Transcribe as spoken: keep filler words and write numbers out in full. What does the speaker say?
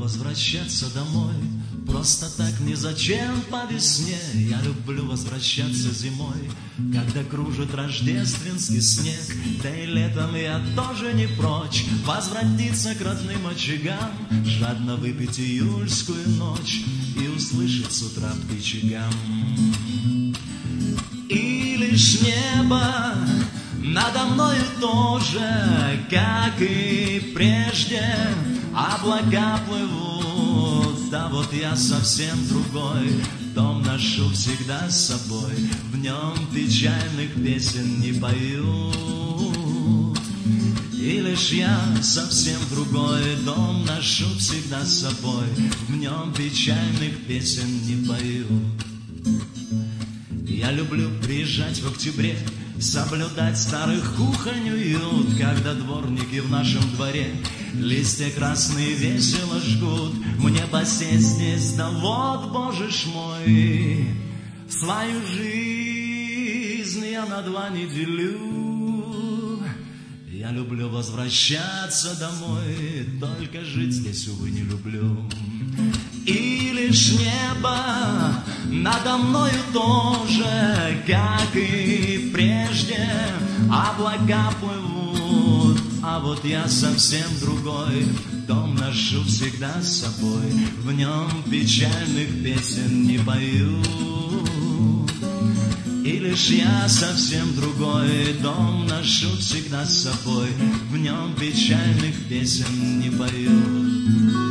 возвращаться домой. Просто так ни зачем по весне. Я люблю возвращаться зимой, когда кружит рождественский снег. Да и летом я тоже не прочь возвратиться к родным очагам, жадно выпить июльскую ночь и услышать с утра птичий гам. И лишь небо надо мною тоже, как и прежде, облака плывут, а вот я совсем другой. Дом ношу всегда с собой, в нем печальных песен не пою. И лишь я совсем другой, дом ношу всегда с собой, в нем печальных песен не пою. Я люблю приезжать в октябре, соблюдать старых кухонь уют, когда дворники в нашем дворе листья красные весело жгут. Мне посесть здесь, да вот, боже ж мой, свою жизнь я на два не делю. Я люблю возвращаться домой, только жить здесь, увы, не люблю. И лишь небо надо мною тоже, как и прежде, облака плывут, а вот я совсем другой. Дом ношу всегда с собой, в нем печальных песен не пою. И лишь я совсем другой, дом ношу всегда с собой, в нем печальных песен не пою.